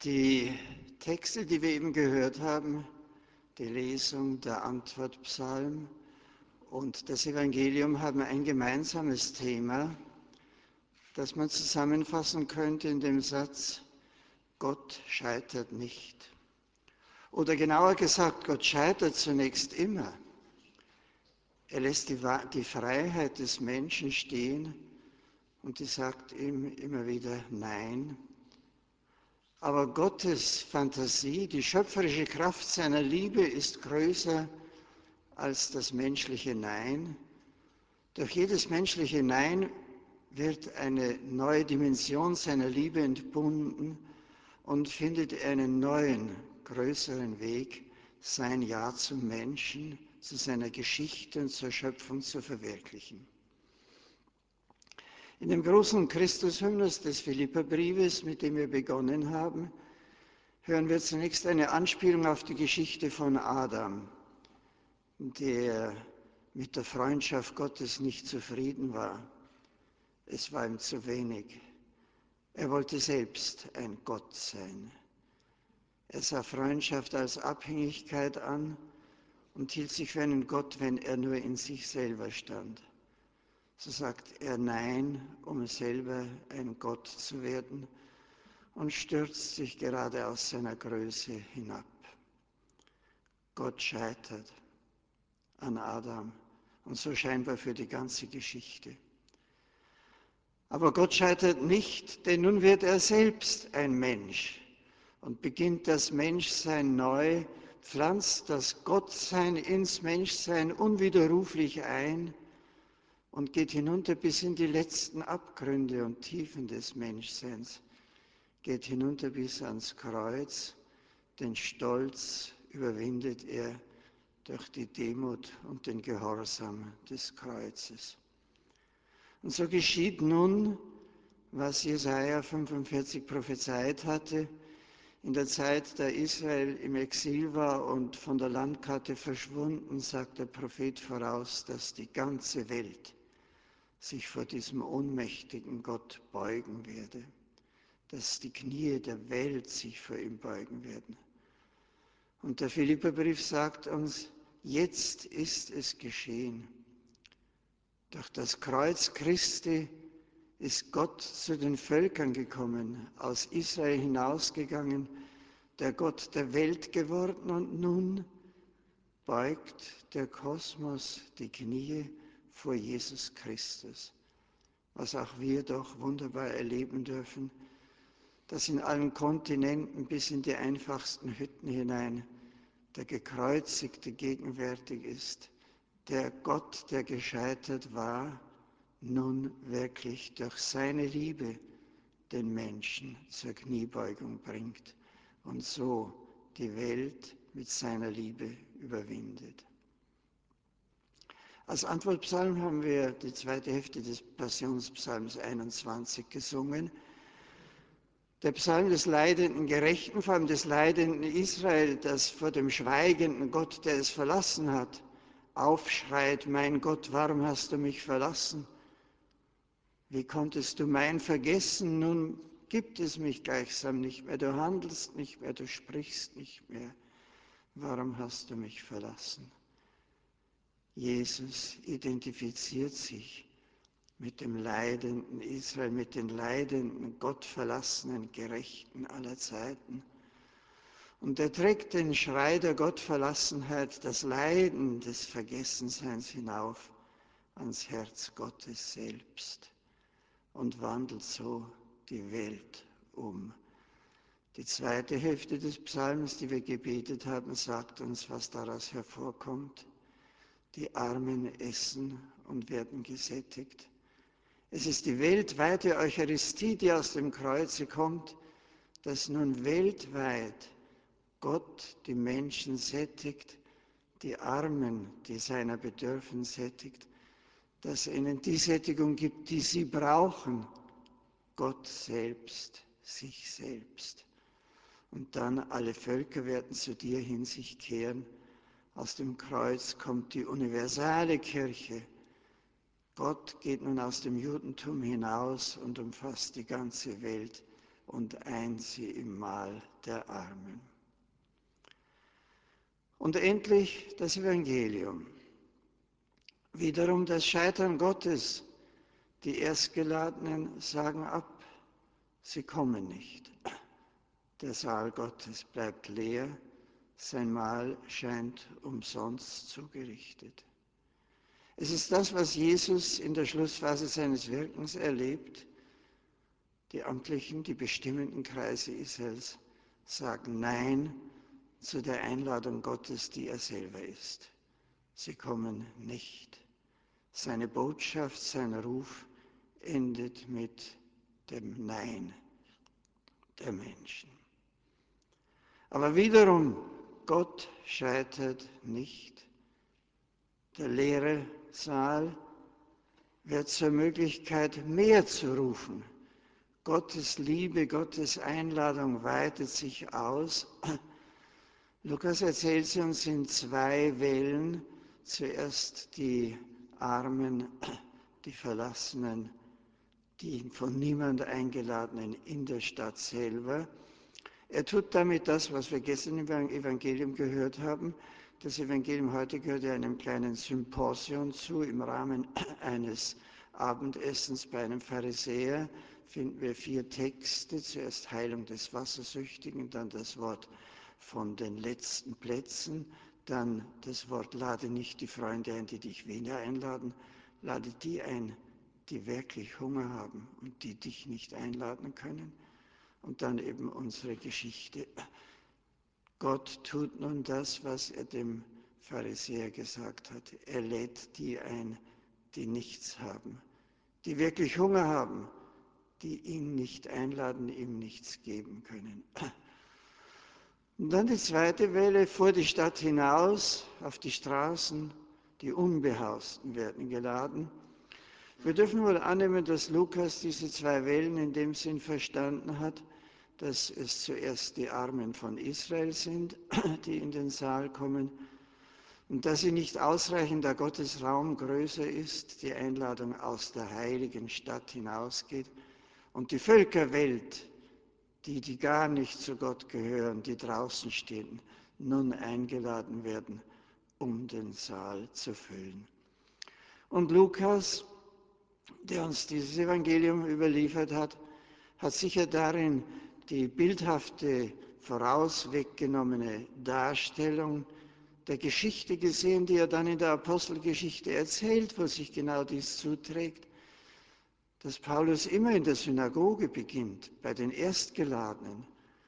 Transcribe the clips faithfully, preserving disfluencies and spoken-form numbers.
Die Texte, die wir eben gehört haben, die Lesung, der Antwortpsalm und das Evangelium haben ein gemeinsames Thema, das man zusammenfassen könnte in dem Satz, Gott scheitert nicht. Oder genauer gesagt, Gott scheitert zunächst immer. Er lässt die, die Freiheit des Menschen stehen und die sagt ihm immer wieder Nein. Aber Gottes Fantasie, die schöpferische Kraft seiner Liebe ist größer als das menschliche Nein. Durch jedes menschliche Nein wird eine neue Dimension seiner Liebe entbunden und findet einen neuen, größeren Weg, sein Ja zum Menschen, zu seiner Geschichte und zur Schöpfung zu verwirklichen. In dem großen Christushymnus des Philipperbriefes, mit dem wir begonnen haben, hören wir zunächst eine Anspielung auf die Geschichte von Adam, der mit der Freundschaft Gottes nicht zufrieden war. Es war ihm zu wenig. Er wollte selbst ein Gott sein. Er sah Freundschaft als Abhängigkeit an und hielt sich für einen Gott, wenn er nur in sich selber stand. So sagt er Nein, um selber ein Gott zu werden und stürzt sich gerade aus seiner Größe hinab. Gott scheitert an Adam und so scheinbar für die ganze Geschichte. Aber Gott scheitert nicht, denn nun wird er selbst ein Mensch und beginnt das Menschsein neu, pflanzt das Gottsein ins Menschsein unwiderruflich ein und geht hinunter bis in die letzten Abgründe und Tiefen des Menschseins, geht hinunter bis ans Kreuz, den Stolz überwindet er durch die Demut und den Gehorsam des Kreuzes. Und so geschieht nun, was Jesaja fünfundvierzig prophezeit hatte, in der Zeit, da Israel im Exil war und von der Landkarte verschwunden, sagt der Prophet voraus, dass die ganze Welt sich vor diesem ohnmächtigen Gott beugen werde, dass die Knie der Welt sich vor ihm beugen werden. Und der Philipperbrief sagt uns, jetzt ist es geschehen. Durch das Kreuz Christi ist Gott zu den Völkern gekommen, aus Israel hinausgegangen, der Gott der Welt geworden, und nun beugt der Kosmos die Knie vor Jesus Christus, was auch wir doch wunderbar erleben dürfen, dass in allen Kontinenten bis in die einfachsten Hütten hinein der Gekreuzigte gegenwärtig ist, der Gott, der gescheitert war, nun wirklich durch seine Liebe den Menschen zur Kniebeugung bringt und so die Welt mit seiner Liebe überwindet. Als Antwortpsalm haben wir die zweite Hälfte des Passionspsalms einundzwanzig gesungen. Der Psalm des leidenden Gerechten, vor allem des leidenden Israel, das vor dem schweigenden Gott, der es verlassen hat, aufschreit, mein Gott, warum hast du mich verlassen? Wie konntest du mein vergessen? Nun gibt es mich gleichsam nicht mehr, du handelst nicht mehr, du sprichst nicht mehr. Warum hast du mich verlassen? Jesus identifiziert sich mit dem leidenden Israel, mit den leidenden, gottverlassenen Gerechten aller Zeiten. Und er trägt den Schrei der Gottverlassenheit, das Leiden des Vergessenseins hinauf ans Herz Gottes selbst und wandelt so die Welt um. Die zweite Hälfte des Psalms, die wir gebetet haben, sagt uns, was daraus hervorkommt. Die Armen essen und werden gesättigt. Es ist die weltweite Eucharistie, die aus dem Kreuze kommt, dass nun weltweit Gott die Menschen sättigt, die Armen, die seiner bedürfen, sättigt, dass er ihnen die Sättigung gibt, die sie brauchen, Gott selbst, sich selbst. Und dann alle Völker werden zu dir hin sich kehren. Aus dem Kreuz kommt die universale Kirche. Gott geht nun aus dem Judentum hinaus und umfasst die ganze Welt und ein sie im Mahl der Armen. Und endlich das Evangelium. Wiederum das Scheitern Gottes. Die Erstgeladenen sagen ab, sie kommen nicht. Der Saal Gottes bleibt leer, sein Mahl scheint umsonst zugerichtet. Es ist das, was Jesus in der Schlussphase seines Wirkens erlebt. Die amtlichen, die bestimmenden Kreise Israels sagen Nein zu der Einladung Gottes, die er selber ist. Sie kommen nicht. Seine Botschaft, sein Ruf endet mit dem Nein der Menschen. Aber wiederum, Gott scheitert nicht. Der leere Saal wird zur Möglichkeit, mehr zu rufen. Gottes Liebe, Gottes Einladung weitet sich aus. Lukas erzählt sie uns in zwei Wellen. Zuerst die Armen, die Verlassenen, die von niemand Eingeladenen in der Stadt selber. Er tut damit das, was wir gestern im Evangelium gehört haben. Das Evangelium heute gehört ja einem kleinen Symposion zu. Im Rahmen eines Abendessens bei einem Pharisäer finden wir vier Texte. Zuerst Heilung des Wassersüchtigen, dann das Wort von den letzten Plätzen, dann das Wort lade nicht die Freunde ein, die dich weniger einladen, lade die ein, die wirklich Hunger haben und die dich nicht einladen können. Und dann eben unsere Geschichte. Gott tut nun das, was er dem Pharisäer gesagt hat. Er lädt die ein, die nichts haben, die wirklich Hunger haben, die ihn nicht einladen, ihm nichts geben können. Und dann die zweite Welle vor die Stadt hinaus, auf die Straßen, die Unbehausten werden geladen. Wir dürfen wohl annehmen, dass Lukas diese zwei Wellen in dem Sinn verstanden hat, dass es zuerst die Armen von Israel sind, die in den Saal kommen, und dass sie nicht ausreichen, da Gottes Raum größer ist, die Einladung aus der heiligen Stadt hinausgeht und die Völkerwelt, die, die gar nicht zu Gott gehören, die draußen stehen, nun eingeladen werden, um den Saal zu füllen. Und Lukas, der uns dieses Evangelium überliefert hat, hat sicher darin die bildhafte, vorausweggenommene Darstellung der Geschichte gesehen, die er dann in der Apostelgeschichte erzählt, wo sich genau dies zuträgt, dass Paulus immer in der Synagoge beginnt, bei den Erstgeladenen.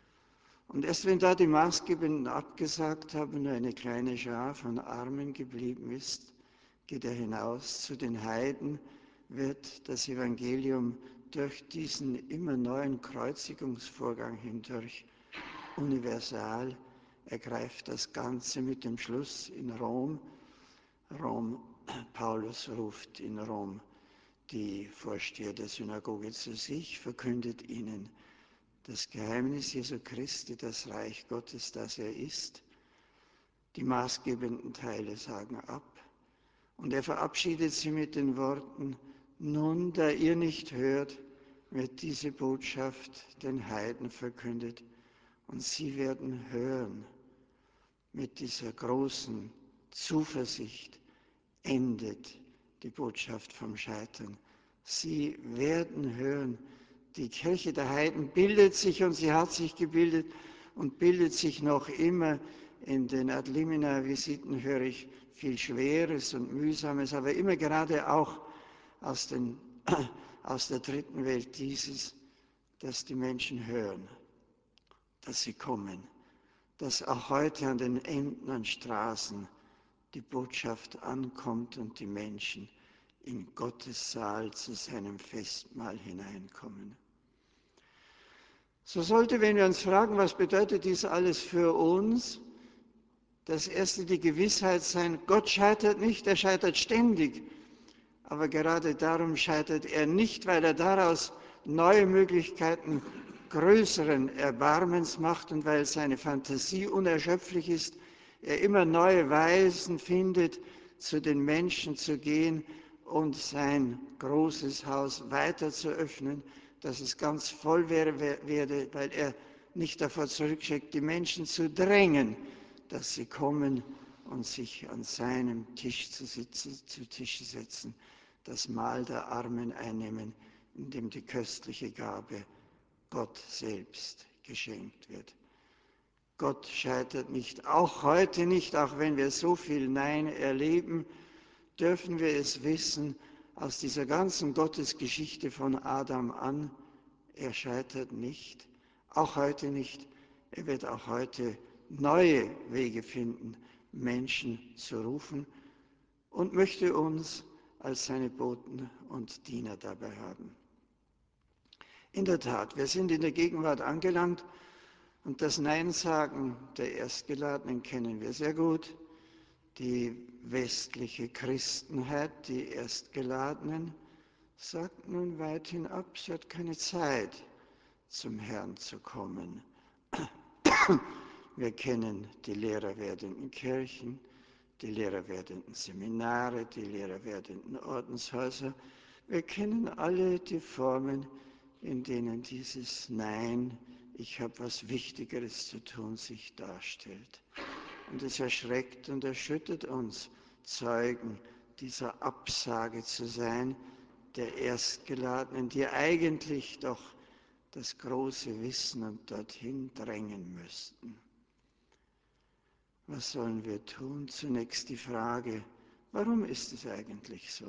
Und erst wenn da die Maßgebenden abgesagt haben, nur eine kleine Schar von Armen geblieben ist, geht er hinaus zu den Heiden, wird das Evangelium durch diesen immer neuen Kreuzigungsvorgang hindurch universal, ergreift das Ganze mit dem Schluss in Rom. Rom, Paulus ruft in Rom die Vorsteher der Synagoge zu sich, verkündet ihnen das Geheimnis Jesu Christi, das Reich Gottes, das er ist. Die maßgebenden Teile sagen ab. Und er verabschiedet sie mit den Worten, nun, da ihr nicht hört, wird diese Botschaft den Heiden verkündet und sie werden hören. Mit dieser großen Zuversicht endet die Botschaft vom Scheitern. Sie werden hören. Die Kirche der Heiden bildet sich und sie hat sich gebildet und bildet sich noch immer. In den Ad limina Visiten höre ich viel Schweres und Mühsames, aber immer gerade auch aus, den, aus der dritten Welt dieses, dass die Menschen hören, dass sie kommen, dass auch heute an den Enden und Straßen die Botschaft ankommt und die Menschen in Gottes Saal zu seinem Festmahl hineinkommen. So sollte, wenn wir uns fragen, was bedeutet dies alles für uns, das erste die Gewissheit sein, Gott scheitert nicht, er scheitert ständig. Aber gerade darum scheitert er nicht, weil er daraus neue Möglichkeiten größeren Erbarmens macht und weil seine Fantasie unerschöpflich ist, er immer neue Weisen findet, zu den Menschen zu gehen und sein großes Haus weiter zu öffnen, dass es ganz voll wäre, werde, weil er nicht davor zurückschreckt, die Menschen zu drängen, dass sie kommen und sich an seinem Tisch zu, sitzen, zu Tische setzen, das Mahl der Armen einnehmen, in dem die köstliche Gabe Gott selbst geschenkt wird. Gott scheitert nicht, auch heute nicht, auch wenn wir so viel Nein erleben, dürfen wir es wissen, aus dieser ganzen Gottesgeschichte von Adam an, er scheitert nicht, auch heute nicht. Er wird auch heute neue Wege finden, Menschen zu rufen und möchte uns als seine Boten und Diener dabei haben. In der Tat, wir sind in der Gegenwart angelangt und das Nein-Sagen der Erstgeladenen kennen wir sehr gut. Die westliche Christenheit, die Erstgeladenen, sagt nun weithin ab, sie hat keine Zeit, zum Herrn zu kommen. Wir kennen die lehrerwerdenden Kirchen, die lehrerwerdenden Seminare, die lehrerwerdenden Ordenshäuser. Wir kennen alle die Formen, in denen dieses Nein, ich habe was Wichtigeres zu tun, sich darstellt. Und es erschreckt und erschüttert uns, Zeugen dieser Absage zu sein, der Erstgeladenen, die eigentlich doch das große Wissen und dorthin drängen müssten. Was sollen wir tun? Zunächst die Frage, warum ist es eigentlich so?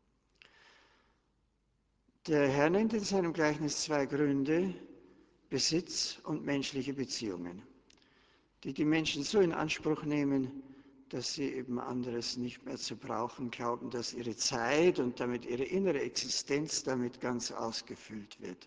Der Herr nennt in seinem Gleichnis zwei Gründe, Besitz und menschliche Beziehungen, die die Menschen so in Anspruch nehmen, dass sie eben anderes nicht mehr zu brauchen glauben, dass ihre Zeit und damit ihre innere Existenz damit ganz ausgefüllt wird.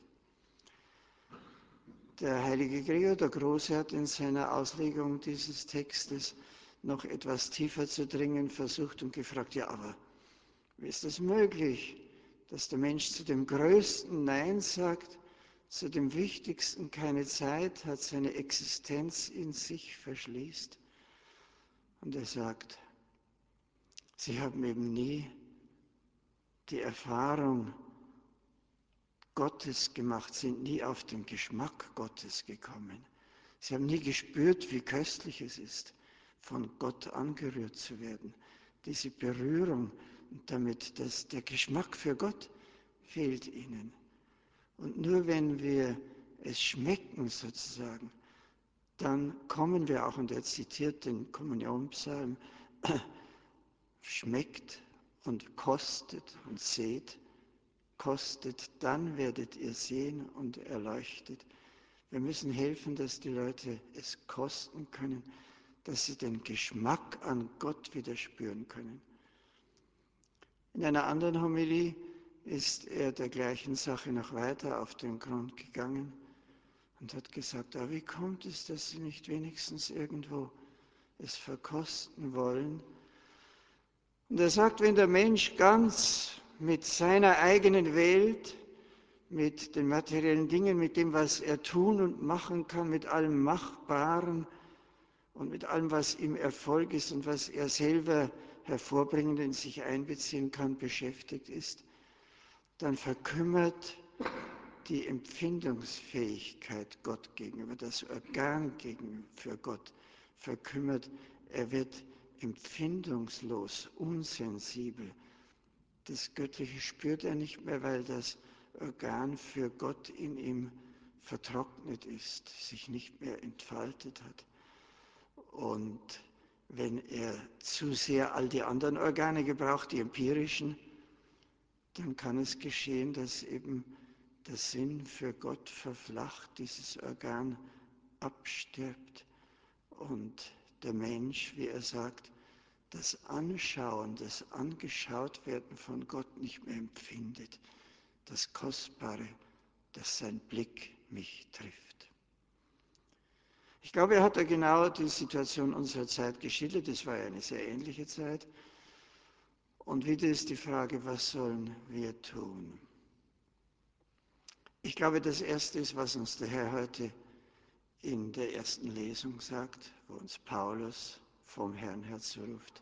Der heilige Gregor der Große hat in seiner Auslegung dieses Textes noch etwas tiefer zu dringen versucht und gefragt, ja, aber wie ist das möglich, dass der Mensch zu dem Größten Nein sagt, zu dem Wichtigsten keine Zeit hat, seine Existenz in sich verschließt? Und er sagt, sie haben eben nie die Erfahrung Gottes gemacht, sind nie auf den Geschmack Gottes gekommen. Sie haben nie gespürt, wie köstlich es ist, von Gott angerührt zu werden. Diese Berührung und damit das, der Geschmack für Gott fehlt ihnen. Und nur wenn wir es schmecken sozusagen, dann kommen wir auch, und er zitiert den Kommunionpsalm, schmeckt und kostet und seht, kostet, dann werdet ihr sehen und erleuchtet. Wir müssen helfen, dass die Leute es kosten können, dass sie den Geschmack an Gott wieder spüren können. In einer anderen Homilie ist er der gleichen Sache noch weiter auf den Grund gegangen und hat gesagt, aber wie kommt es, dass sie nicht wenigstens irgendwo es verkosten wollen? Und er sagt, wenn der Mensch ganz mit seiner eigenen Welt, mit den materiellen Dingen, mit dem, was er tun und machen kann, mit allem Machbaren und mit allem, was ihm Erfolg ist und was er selber hervorbringen, in sich einbeziehen kann, beschäftigt ist, dann verkümmert die Empfindungsfähigkeit Gott gegenüber, das Organ gegenüber für Gott verkümmert. Er wird empfindungslos, unsensibel. Das Göttliche spürt er nicht mehr, weil das Organ für Gott in ihm vertrocknet ist, sich nicht mehr entfaltet hat. Und wenn er zu sehr all die anderen Organe gebraucht, die empirischen, dann kann es geschehen, dass eben der Sinn für Gott verflacht, dieses Organ abstirbt und der Mensch, wie er sagt, das Anschauen, das Angeschautwerden von Gott nicht mehr empfindet, das Kostbare, dass sein Blick mich trifft. Ich glaube, er hat da genau die Situation unserer Zeit geschildert. Es war ja eine sehr ähnliche Zeit. Und wieder ist die Frage, was sollen wir tun? Ich glaube, das Erste ist, was uns der Herr heute in der ersten Lesung sagt, wo uns Paulus vom Herrn herzuruft.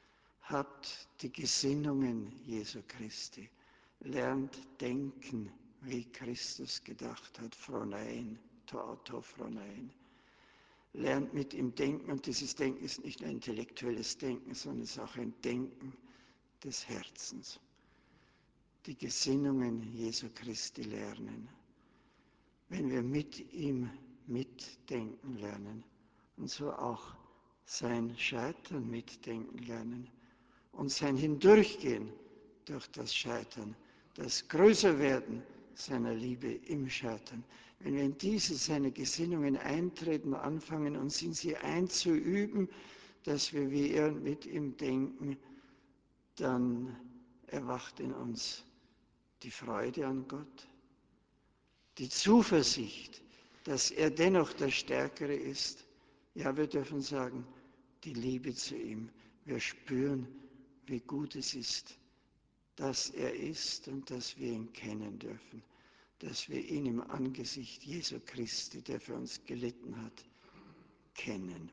Habt die Gesinnungen Jesu Christi, lernt denken wie Christus gedacht hat, phronein, to auto phronein. Lernt mit ihm denken, und dieses Denken ist nicht ein intellektuelles Denken, sondern es ist auch ein Denken des Herzens. Die Gesinnungen Jesu Christi lernen. Wenn wir mit ihm mitdenken lernen und so auch sein Scheitern mitdenken lernen und sein Hindurchgehen durch das Scheitern, das Größerwerden seiner Liebe im Scheitern. Wenn wir in diese seine Gesinnungen eintreten, anfangen, uns in sie einzuüben, dass wir wie er mit ihm denken, dann erwacht in uns die Freude an Gott, die Zuversicht, dass er dennoch der Stärkere ist. Ja, wir dürfen sagen, die Liebe zu ihm. Wir spüren, wie gut es ist, dass er ist und dass wir ihn kennen dürfen, dass wir ihn im Angesicht Jesu Christi, der für uns gelitten hat, kennen.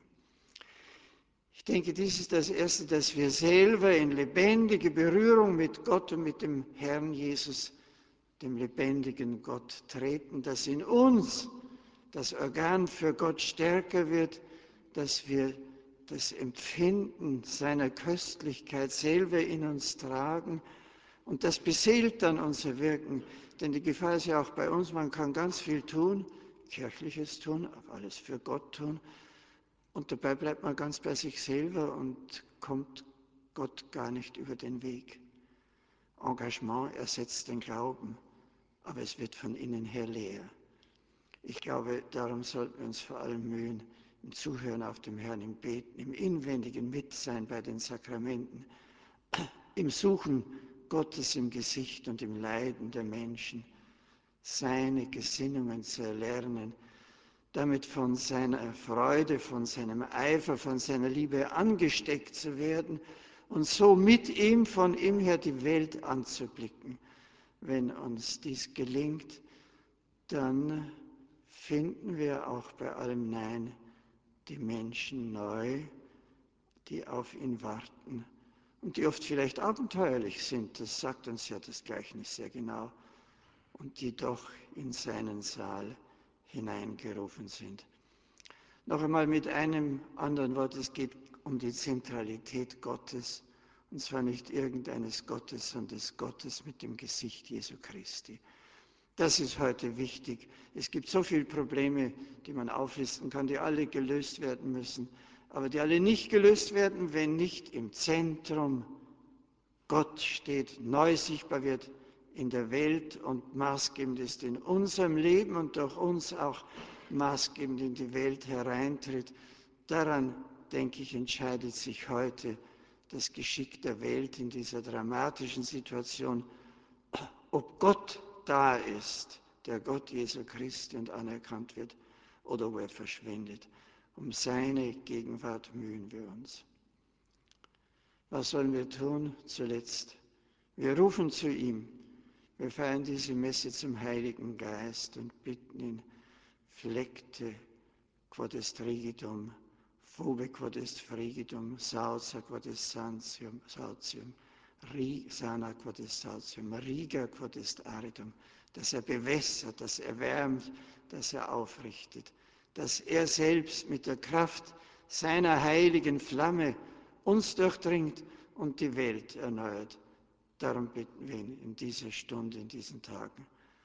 Ich denke, dies ist das Erste, dass wir selber in lebendige Berührung mit Gott und mit dem Herrn Jesus, dem lebendigen Gott, treten, dass in uns das Organ für Gott stärker wird, dass wir das Empfinden seiner Köstlichkeit selber in uns tragen, und das beseelt dann unser Wirken. Denn die Gefahr ist ja auch bei uns, man kann ganz viel tun, Kirchliches tun, alles für Gott tun. Und dabei bleibt man ganz bei sich selber und kommt Gott gar nicht über den Weg. Engagement ersetzt den Glauben, aber es wird von innen her leer. Ich glaube, darum sollten wir uns vor allem mühen, im Zuhören auf dem Herrn, im Beten, im inwendigen Mitsein bei den Sakramenten, im Suchen Gottes im Gesicht und im Leiden der Menschen, seine Gesinnungen zu erlernen, damit von seiner Freude, von seinem Eifer, von seiner Liebe angesteckt zu werden und so mit ihm, von ihm her die Welt anzublicken. Wenn uns dies gelingt, dann finden wir auch bei allem Nein die Menschen neu, die auf ihn warten und die oft vielleicht abenteuerlich sind, das sagt uns ja das Gleichnis sehr genau, und die doch in seinen Saal hineingerufen sind. Noch einmal mit einem anderen Wort, es geht um die Zentralität Gottes, und zwar nicht irgendeines Gottes, sondern des Gottes mit dem Gesicht Jesu Christi. Das ist heute wichtig. Es gibt so viele Probleme, die man auflisten kann, die alle gelöst werden müssen, aber die alle nicht gelöst werden, wenn nicht im Zentrum Gott steht, neu sichtbar wird in der Welt und maßgebend ist in unserem Leben und durch uns auch maßgebend in die Welt hereintritt. Daran, denke ich, entscheidet sich heute das Geschick der Welt in dieser dramatischen Situation, ob Gott da ist, der Gott Jesu Christi, und anerkannt wird, oder wo er verschwindet. Um seine Gegenwart mühen wir uns. Was sollen wir tun? Zuletzt, wir rufen zu ihm. Wir feiern diese Messe zum Heiligen Geist und bitten ihn, flecte quod est rigidum, fobe quod est frigidum, sausa quod est sancium, sautium, sana quod est sautium, riga quod est aridum, dass er bewässert, dass er wärmt, dass er aufrichtet, dass er selbst mit der Kraft seiner heiligen Flamme uns durchdringt und die Welt erneuert. Darum bitten wir ihn in dieser Stunde, in diesen Tagen.